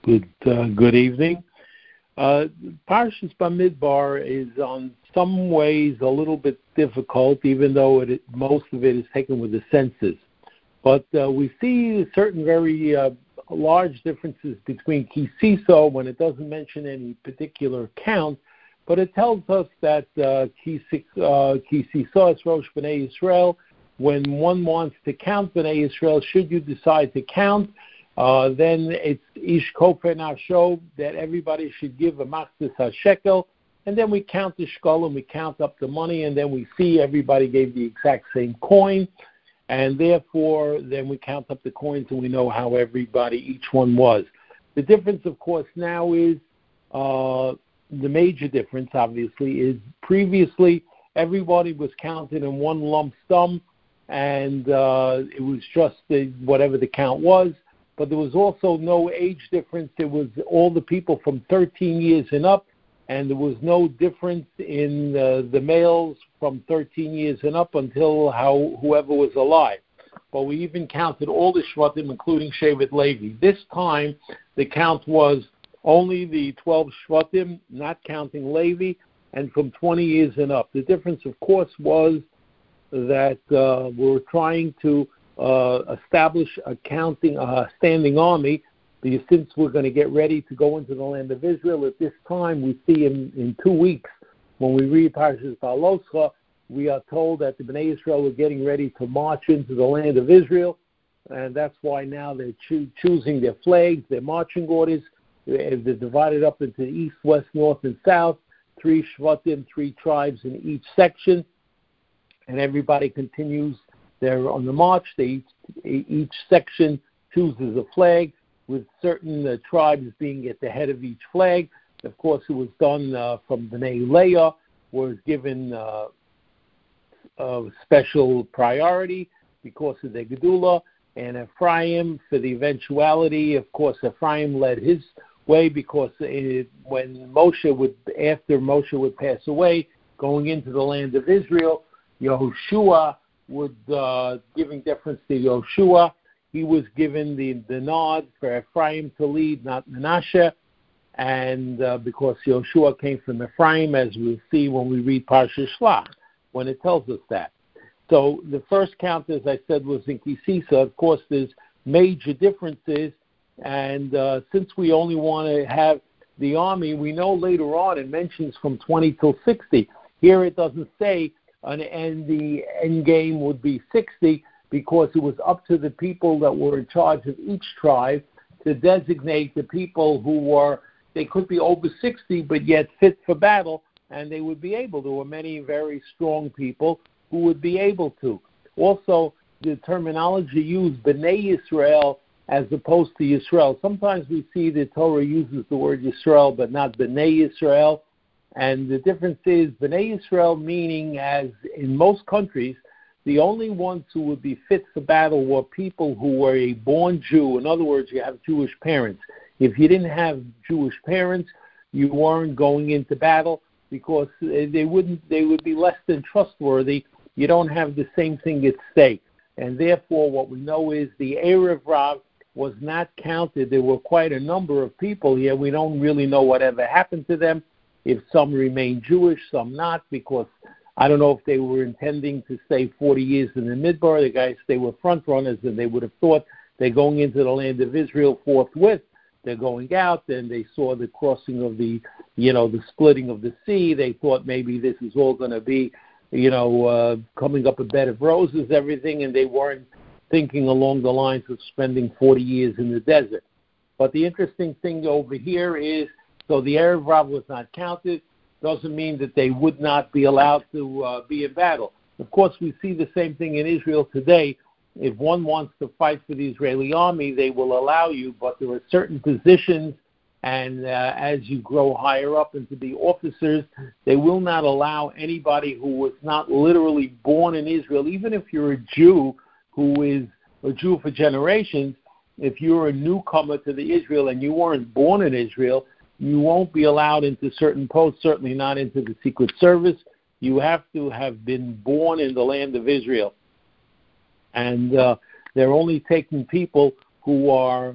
Good evening. Parshas Bamidbar is on some ways a little bit difficult, even though most of it is taken with the senses. But we see certain very large differousness between Kisiso when it doesn't mention any particular count, but it tells us that Kisiso is Rosh B'nai Yisrael. When one wants to count B'nai Yisrael, should you decide to count, then it's Ish Kofer Nasho, that everybody should give a Machzis HaShekel, and then we count the Shkolim, we count up the money, and then we see everybody gave the exact same coin, and therefore then we count up the coins and we know how each one was. The difference, of course, now is, the major difference, obviously, is previously everybody was counted in one lump sum, and it was just whatever the count was. But there was also no age difference. It was all the people from 13 years and up, and there was no difference in the males from 13 years and up until whoever was alive. But we even counted all the Shvatim, including Shevet Levi. This time, the count was only the 12 Shvatim, not counting Levi, and from 20 years and up. The difference, of course, was that we're trying to establish a standing army, because since we're going to get ready to go into the land of Israel, at this time we see in 2 weeks, when we read Parshas Baaloscha, we are told that the Bnei Israel are getting ready to march into the land of Israel, and that's why now they're choosing their flags, their marching orders. They're divided up into east, west, north, and south, 3 Shvatim, 3 tribes in each section, and everybody continues. They're on the march. Each section chooses a flag, with certain tribes being at the head of each flag. Of course, it was done from Bnei Leah, was given a special priority because of their Gedula, and Ephraim, for the eventuality, of course, Ephraim led his way, because when after Moshe would pass away, going into the land of Israel, Yehoshua would, giving deference to Yehoshua, he was given the nod for Ephraim to lead, not Menashe, and because Yehoshua came from Ephraim, as we'll see when we read Parshas Shlach, when it tells us that. So the first count, as I said, was in Kisisa. Of course, there's major differences, and since we only want to have the army, we know later on it mentions from 20 till 60. Here it doesn't say, and the end game would be 60, because it was up to the people that were in charge of each tribe to designate the people they could be over 60 but yet fit for battle, and they would be able. There were many very strong people who would be able to. Also, the terminology used, B'nai Yisrael, as opposed to Yisrael. Sometimes we see the Torah uses the word Yisrael, but not B'nai Yisrael. And the difference is B'nai Yisrael, meaning, as in most countries, the only ones who would be fit for battle were people who were a born Jew. In other words, you have Jewish parents. If you didn't have Jewish parents, you weren't going into battle, because they would be less than trustworthy. You don't have the same thing at stake. And therefore, what we know is the Erev Rav was not counted. There were quite a number of people here. We don't really know whatever happened to them, if some remained Jewish, some not, because I don't know if they were intending to stay 40 years in the Midbar. The guys, they were front runners, and they would have thought they're going into the land of Israel forthwith. They're going out, and they saw the crossing of the splitting of the sea. They thought maybe this is all going to be, coming up a bed of roses, everything, and they weren't thinking along the lines of spending 40 years in the desert. But the interesting thing over here is, so the Erev Rav was not counted, doesn't mean that they would not be allowed to be in battle. Of course, we see the same thing in Israel today. If one wants to fight for the Israeli army, they will allow you, but there are certain positions, and as you grow higher up into the officers, they will not allow anybody who was not literally born in Israel, even if you're a Jew who is a Jew for generations. If you're a newcomer to the Israel and you weren't born in Israel, you won't be allowed into certain posts, certainly not into the Secret Service. You have to have been born in the land of Israel. And they're only taking people who are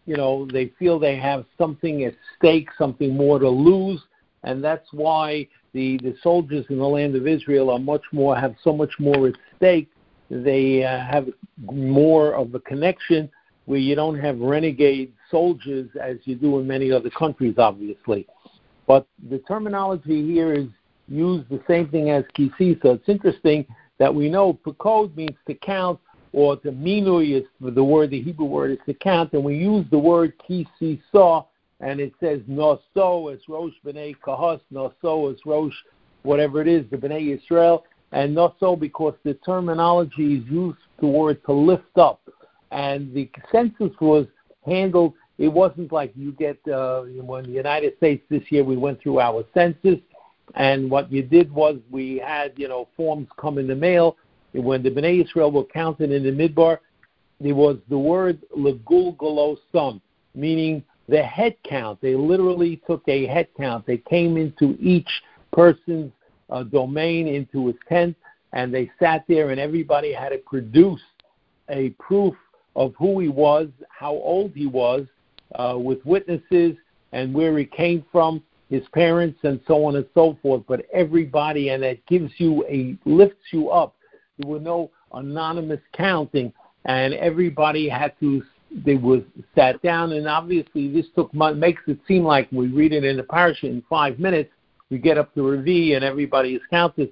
they feel they have something at stake, something more to lose, and that's why the soldiers in the land of Israel have so much more at stake. They have more of a connection where you don't have renegade soldiers as you do in many other countries, obviously. But the terminology here is used the same thing as kisisa. It's interesting that we know pakod means to count, or the minui is the Hebrew word is to count, and we use the word kisisa, and it says noso as rosh b'nei kahos, noso as rosh whatever it is, the b'nei Yisrael, and noso because the terminology is used the word to lift up, and the census was handled. It wasn't like you get when the United States this year we went through our census, and what you did was we had forms come in the mail. When the Bnei Israel were counted in the Midbar, there was the word legulgolosum, meaning the head count. They literally took a head count. They came into each person's domain, into his tent, and they sat there, and everybody had to produce a proof of who he was, how old he was, with witnesses, and where he came from, his parents, and so on and so forth. But everybody, and that lifts you up. There were no anonymous counting, and everybody was sat down, and obviously this makes it seem like we read it in the parasha in 5 minutes. We get up to Revi, and everybody is counted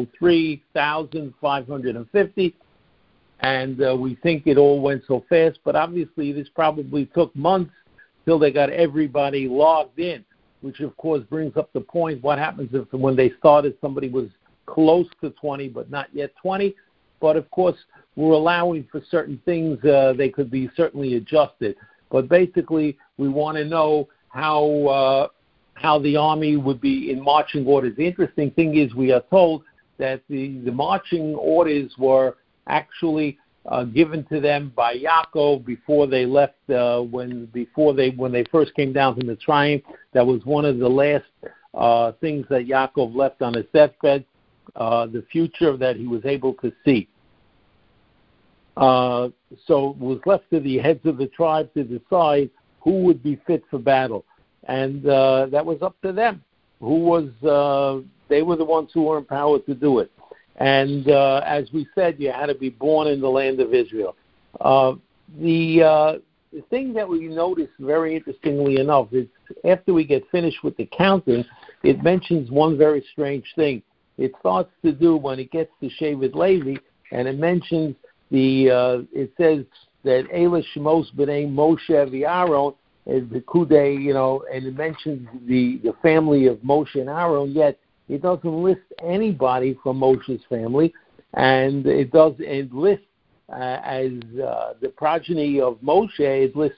603,550, and we think it all went so fast, but obviously this probably took months till they got everybody logged in, which of course brings up the point, what happens if when they started somebody was close to 20 but not yet 20? But of course we're allowing for certain things, they could be certainly adjusted. But basically we want to know how the army would be in marching orders. The interesting thing is we are told that the marching orders were actually given to them by Yaakov before they left. When they first came down from Mitzrayim, that was one of the last things that Yaakov left on his deathbed. The future that he was able to see. So it was left to the heads of the tribe to decide who would be fit for battle, and that was up to them. They were the ones who were empowered to do it. And as we said, you had to be born in the land of Israel. The thing that we noticed very interestingly enough is after we get finished with the counting, it mentions one very strange thing. It starts to do when it gets to Shevet Levi, and it mentions it says that Eila Shemos B'nai Moshe v'Aaron is the Kudei, and it mentions the family of Moshe and Aaron, yet it doesn't list anybody from Moshe's family, and it lists as the progeny of Moshe. It lists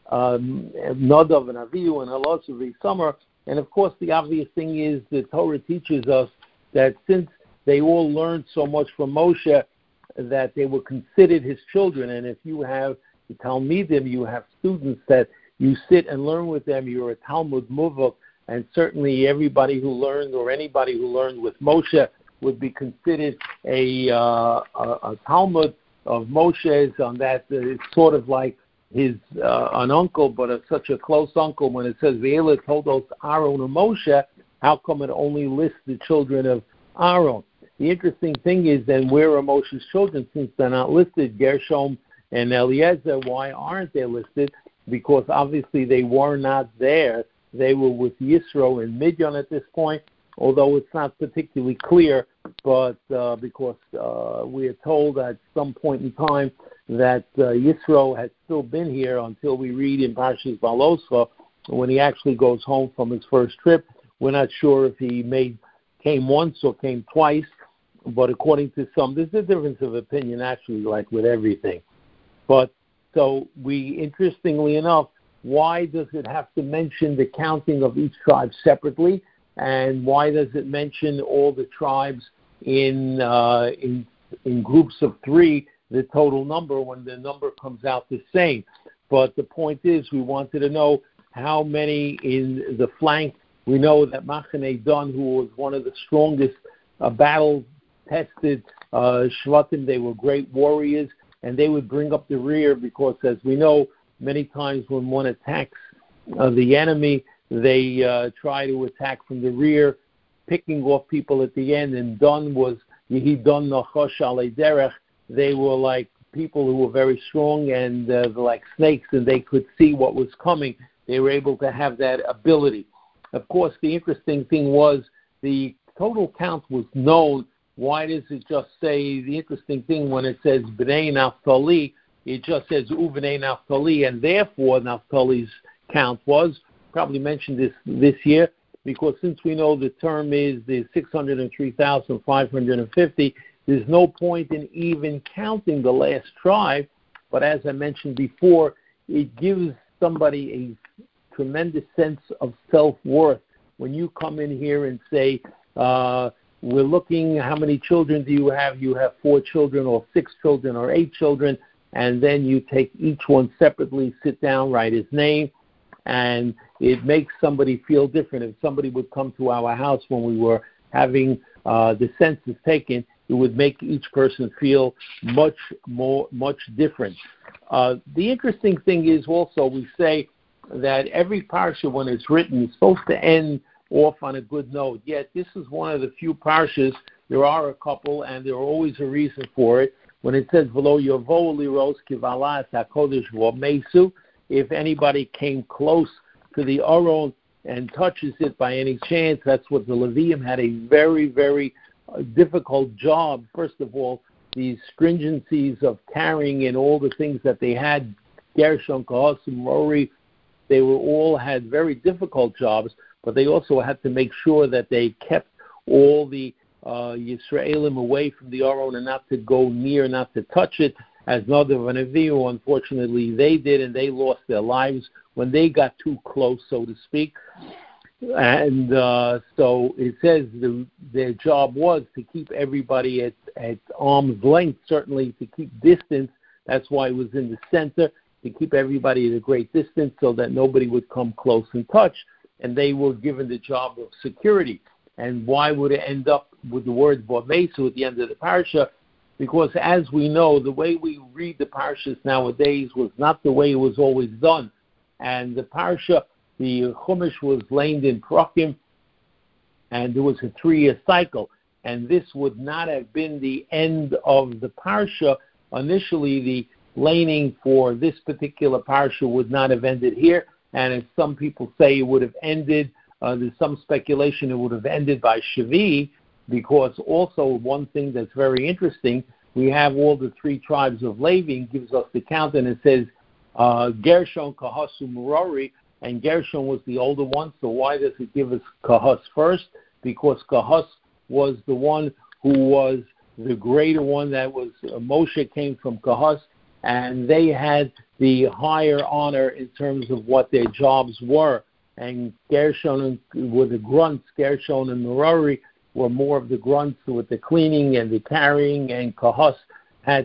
Nadav and Avihu and Elazar Summer, and of course the obvious thing is the Torah teaches us that since they all learned so much from Moshe, that they were considered his children. And if you have the Talmidim, you have students that you sit and learn with them, you're a Talmud Muvak, and certainly everybody who learned or anybody who learned with Moshe would be considered a Talmud of Moshe's. On that, it's sort of like an uncle, but such a close uncle. When it says Ve'ela told us Aaron and Moshe, how come it only lists the children of Aaron? The interesting thing is then where are Moshe's children since they're not listed? Gershom and Eliezer, why aren't they listed? Because obviously they were not there. They were with Yisro and Midian at this point, although it's not particularly clear, but because we are told at some point in time that Yisro had still been here until we read in Parshas Baloscha when he actually goes home from his first trip. We're not sure if he came once or came twice, but according to some, there's a difference of opinion actually, like with everything. But so interestingly enough, why does it have to mention the counting of each tribe separately, and why does it mention all the tribes in groups of 3, the total number, when the number comes out the same? But the point is, we wanted to know how many in the flank. We know that Machane Dan, who was one of the strongest battle-tested Shvatim, they were great warriors, and they would bring up the rear because, as we know, Many times when one attacks the enemy, they try to attack from the rear, picking off people at the end. And Don was Yehi Don Nachosh Alei Derech. They were like people who were very strong and like snakes, and they could see what was coming. They were able to have that ability. Of course, the interesting thing was the total count was known. Why does it just say, the interesting thing when it says Bnei Naphtali, it just says Uvnei Naphtali, and therefore Naphtali's count was, probably mentioned this year, because since we know the term is the 603,550, there's no point in even counting the last tribe, but as I mentioned before, it gives somebody a tremendous sense of self-worth. When you come in here and say, we're looking, how many children do you have? You have 4 children or 6 children or 8 children, and then you take each one separately, sit down, write his name, and it makes somebody feel different. If somebody would come to our house when we were having the census taken, it would make each person feel much different. The interesting thing is also we say that every parsha, when it's written, is supposed to end off on a good note. Yet this is one of the few parshas, there are a couple, and there are always a reason for it. When it says, V'lo yovo liros kivalas hakodesh v'mesu, if anybody came close to the Aron and touches it by any chance, that's what the Levium had a very, very difficult job. First of all, these stringencies of carrying in all the things that they had, Gershon, Kohasim, Merari, they were all had very difficult jobs, but they also had to make sure that they kept all the Yisraelim away from the Aron and not to go near, not to touch it. As Nadav and Avihu, unfortunately, they did, and they lost their lives when they got too close, so to speak. And so it says their job was to keep everybody at arm's length, certainly to keep distance. That's why it was in the center, to keep everybody at a great distance so that nobody would come close and touch. And they were given the job of security. And why would it end up with the word V'mesu at the end of the parsha? Because as we know, the way we read the parshas nowadays was not the way it was always done. And the parsha, the Chumash was laid in Prakim, and there was a 3-year cycle. And this would not have been the end of the parsha. Initially, the laning for this particular parsha would not have ended here. And as some people say, it would have ended, there's some speculation it would have ended by Shavi, because also one thing that's very interesting, we have all the 3 tribes of Levi, gives us the count, and it says Gershon, Kohasu, Merari, and Gershon was the older one, so why does it give us Kohas first? Because Kohas was the one who was the greater one, that was, Moshe came from Kohas, and they had the higher honor in terms of what their jobs were. And Gershon were the grunts, Gershon and Merari were more of the grunts with the cleaning and the carrying, and Kohas had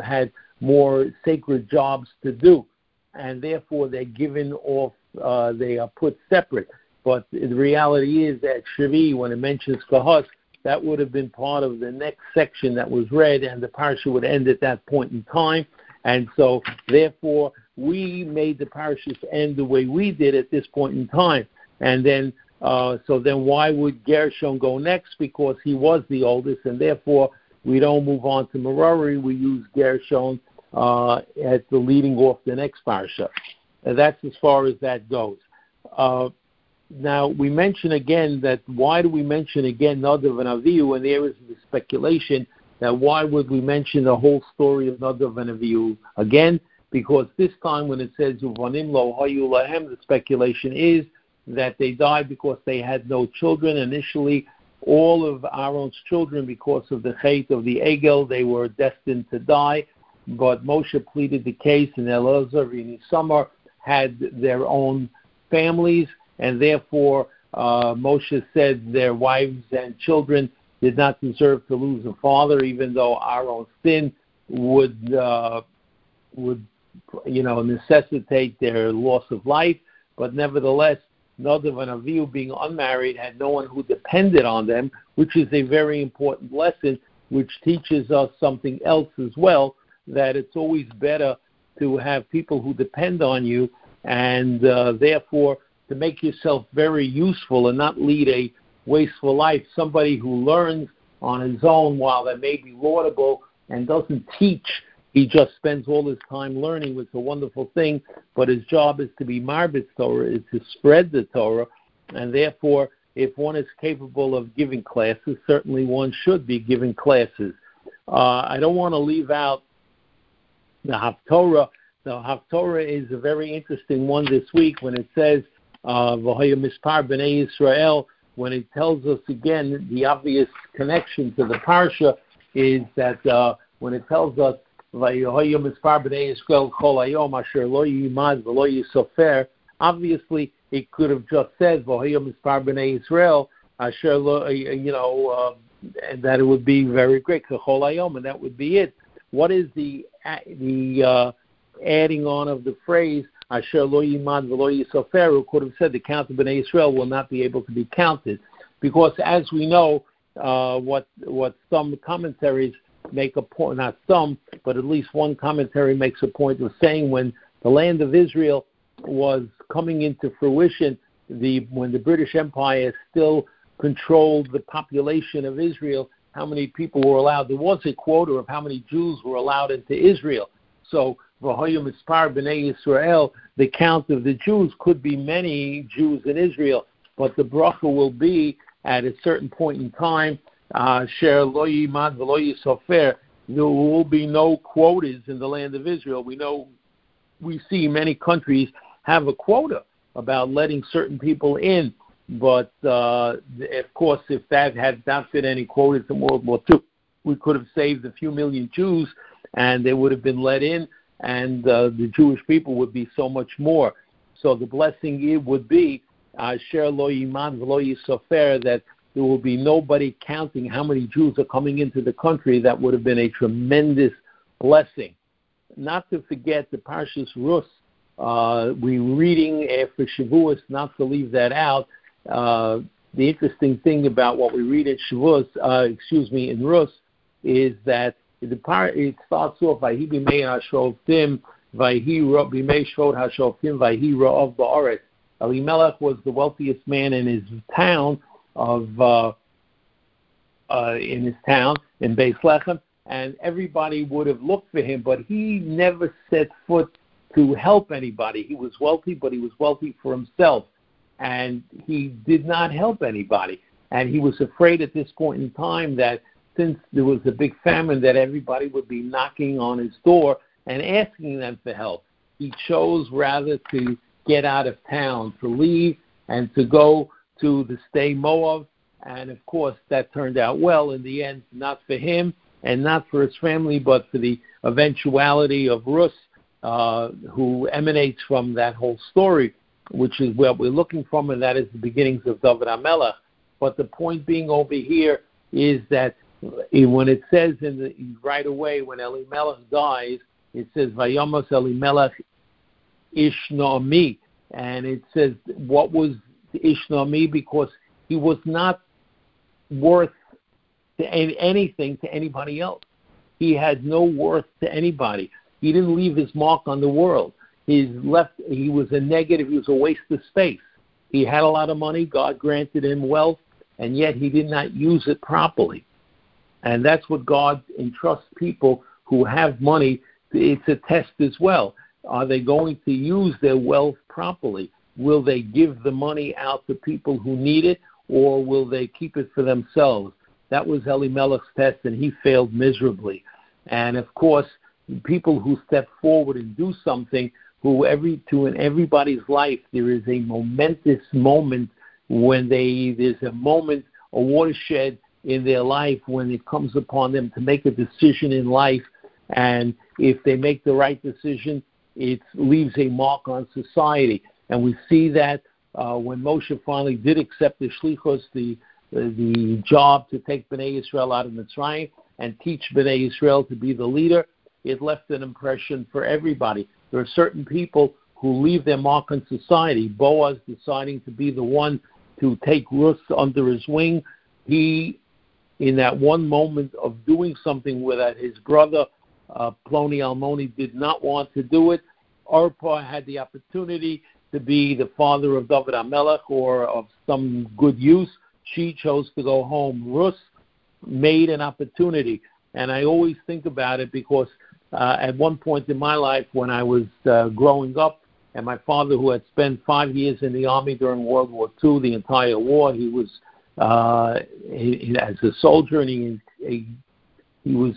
more sacred jobs to do. And therefore they're given off, they are put separate. But the reality is that Shavi, when it mentions Kohas, that would have been part of the next section that was read, and the parsha would end at that point in time. And so, therefore, we made the parashas end the way we did at this point in time. And then, so then why would Gershon go next? Because he was the oldest, and therefore we don't move on to Merari. We use Gershon at the leading off the next parasha. And that's as far as that goes. Now, we mention again that why do we mention again Nadav and Avihu? And there is the speculation that why would we mention the whole story of Nadav and Avihu again? Because this time when it says Uvanim lo hayu lahem, the speculation is that they died because they had no children. Initially, all of Aaron's children, because of the chait of the Egel, they were destined to die. But Moshe pleaded the case, and Elazar and Isamar had their own families, and therefore Moshe said their wives and children did not deserve to lose a father, even though Aaron's sin would necessitate their loss of life. But nevertheless, Nadav and Avihu, being unmarried, had no one who depended on them, which is a very important lesson, which teaches us something else as well, that it's always better to have people who depend on you, and therefore to make yourself very useful and not lead a wasteful life. Somebody who learns on his own, while that may be laudable, and doesn't teach, he just spends all his time learning, which is a wonderful thing, but his job is to be marbitz Torah, is to spread the Torah, and therefore, if one is capable of giving classes, certainly one should be giving classes. I don't want to leave out the Haftorah. The Haftorah is a very interesting one this week when it says, V'hoya mispar b'nei Yisrael, when it tells us again, the obvious connection to the Parsha is that when it tells us, V'hoya mispar b'nei Yisrael chol hayom asher lo yimad v'lo yisofer, obviously it could have just said, V'hoya mispar b'nei Yisrael asher lo, and that it would be very great, chol hayom, and that would be it. What is the adding on of the phrase, Asher lo yimad v'lo yisofer, who could have said the count of Bnei Israel will not be able to be counted? Because as we know, what some commentaries make a point, not some, but at least one commentary makes a point of saying when the land of Israel was coming into fruition, when the British Empire still controlled the population of Israel, how many people were allowed. There was a quota of how many Jews were allowed into Israel. So, V'hoya mispar b'nei Yisrael, the count of the Jews could be many Jews in Israel, but the bracha will be at a certain point in time, Asher lo yimad v'lo yisofer. There will be no quotas in the land of Israel. We see many countries have a quota about letting certain people in. But, of course, if that had not been any quotas in World War II, we could have saved a few million Jews, and they would have been let in, and the Jewish people would be so much more. So the blessing would be, Asher lo yimad v'lo yisofer, that there will be nobody counting how many Jews are coming into the country. That would have been a tremendous blessing. Not to forget the Parshas Rus. We're reading after Shavuos, not to leave that out. The interesting thing about what we read at Shavuos, in Rus, is that it starts off, Vayhi b'mei hashoftim, Vayhi b'mei shvot hashoftim, Vayhi ra'av ba'aretz. Elimelech was the wealthiest man in his town in Beis Lechem, and everybody would have looked for him, but he never set foot to help anybody. He was wealthy, but he was wealthy for himself, and he did not help anybody. And he was afraid at this point in time that since there was a big famine, that everybody would be knocking on his door and asking them for help. He chose rather to get out of town, to leave, and to go to the Sday Moab. And, of course, that turned out well in the end, not for him and not for his family, but for the eventuality of Rus, who emanates from that whole story, which is what we're looking from, and that is the beginnings of David HaMelech. But the point being over here is that when it says right away when Elimelech dies, it says Vayamos Elimelech Ish Naomi, and it says what was Ish Naomi, because he was not worth anything to anybody else. He had no worth to anybody. He didn't leave his mark on the world. He was a negative. He was a waste of space. He had a lot of money. God granted him wealth, and yet he did not use it properly. And that's what God entrusts people who have money. It's a test as well. Are they going to use their wealth properly? Will they give the money out to people who need it, or will they keep it for themselves? That was Elimelech's test, and he failed miserably. And, of course, people who step forward and do something, in everybody's life, there is a momentous moment when there's a moment, a watershed in their life when it comes upon them to make a decision in life. And if they make the right decision, it leaves a mark on society. And we see that when Moshe finally did accept the shlichus, the job to take Bnei Israel out of Mitzrayim and teach Bnei Israel to be the leader, it left an impression for everybody. There are certain people who leave their mark on society. Boaz deciding to be the one to take Ruth under his wing. He, in that one moment of doing something that his brother Ploni Almoni did not want to do it. Orpah had the opportunity to be the father of David HaMelech or of some good use. She chose to go home. Rus made an opportunity. And I always think about it because at one point in my life when I was growing up, and my father, who had spent 5 years in the Army during World War II, the entire war, he was as a soldier, and he was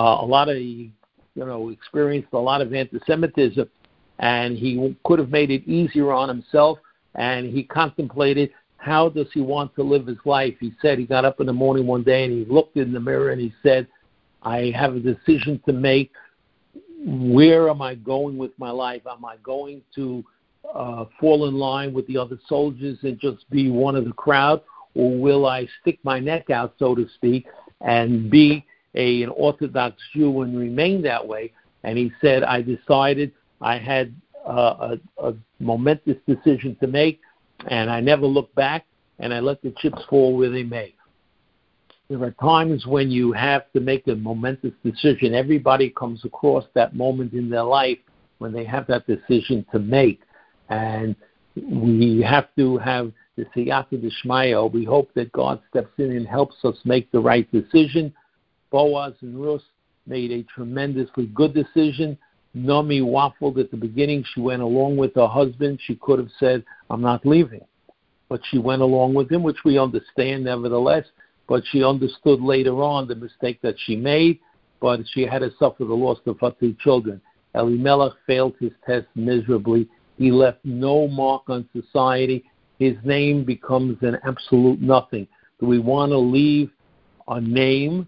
experienced a lot of anti-Semitism, and he could have made it easier on himself, and he contemplated how does he want to live his life. He said he got up in the morning one day and he looked in the mirror and he said, I have a decision to make. Where am I going with my life? Am I going to fall in line with the other soldiers and just be one of the crowd, or will I stick my neck out, so to speak, and be an Orthodox Jew and remain that way? And he said, I decided I had a momentous decision to make, and I never looked back, and I let the chips fall where they may. There are times when you have to make a momentous decision. Everybody comes across that moment in their life when they have that decision to make. And we have to have the siyata d'shmaya. We hope that God steps in and helps us make the right decision. Boaz and Rus made a tremendously good decision. Naomi waffled at the beginning. She went along with her husband. She could have said, I'm not leaving. But she went along with him, which we understand nevertheless. But she understood later on the mistake that she made, but she had to suffer the loss of her 2 children. Elimelech failed his test miserably. He left no mark on society. His name becomes an absolute nothing. Do we want to leave a name?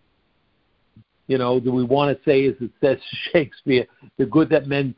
Do we want to say, as it says Shakespeare, the good that men,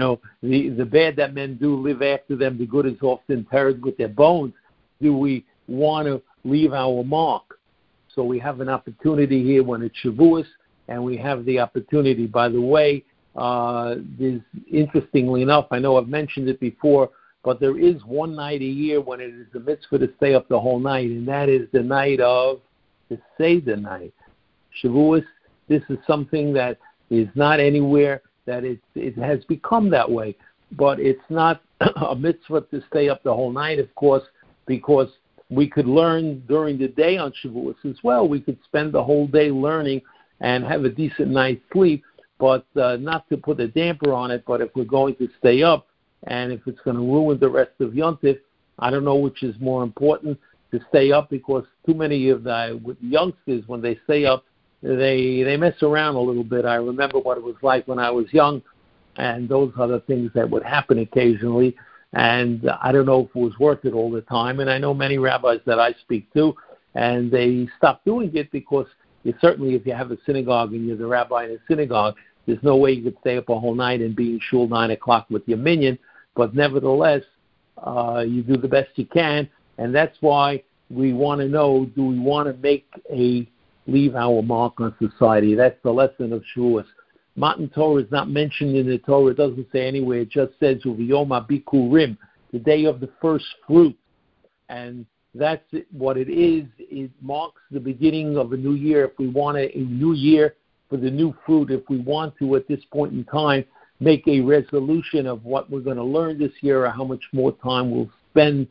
the bad that men do live after them, the good is often interred with their bones. Do we want to leave our mark? So we have an opportunity here when it's Shavuos, and we have the opportunity. By the way, there's, interestingly enough, I know I've mentioned it before, but there is one night a year when it is a mitzvah to stay up the whole night, and that is the night of the Seder night. Shavuos, this is something that is not anywhere, that it has become that way. But it's not a mitzvah to stay up the whole night, of course, because we could learn during the day on Shavuos as well. We could spend the whole day learning and have a decent night's sleep, but not to put a damper on it. But if we're going to stay up and if it's going to ruin the rest of Yom Tov, I don't know which is more important, to stay up, because too many of the youngsters, when they stay up, they mess around a little bit. I remember what it was like when I was young, and those are the things that would happen occasionally. And I don't know if it was worth it all the time. And I know many rabbis that I speak to, and they stop doing it because certainly if you have a synagogue and you're the rabbi in a synagogue, there's no way you could stay up a whole night and be in shul 9 o'clock with your minyan. But nevertheless, you do the best you can. And that's why we want to know, do we want to leave our mark on society? That's the lesson of Shavuos. Matan Torah is not mentioned in the Torah. It doesn't say anywhere. It just says Uviyom HaBikurim, the day of the first fruit. And that's what it is. It marks the beginning of a new year. If we want a new year for the new fruit, if we want to, at this point in time, make a resolution of what we're going to learn this year or how much more time we'll spend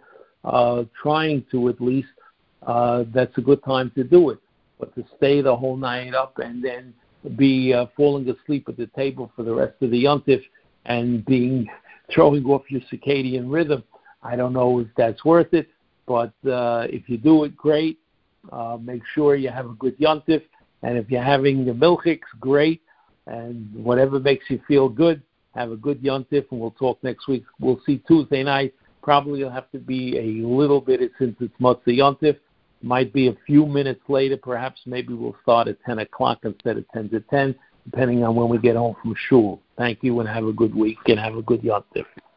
trying to, at least, that's a good time to do it. But to stay the whole night up and then be falling asleep at the table for the rest of the Yom Tov and throwing off your circadian rhythm, I don't know if that's worth it. But if you do it, great. Make sure you have a good Yom Tov. And if you're having the milchiks, great. And whatever makes you feel good, have a good Yom Tov. And we'll talk next week. We'll see Tuesday night. Probably it'll have to be a little bit, since it's Motzei Yom Tov. Might be a few minutes later, perhaps. Maybe we'll start at 10 o'clock instead of 10 to 10, depending on when we get home from shul. Thank you, and have a good week, and have a good Yom Tov.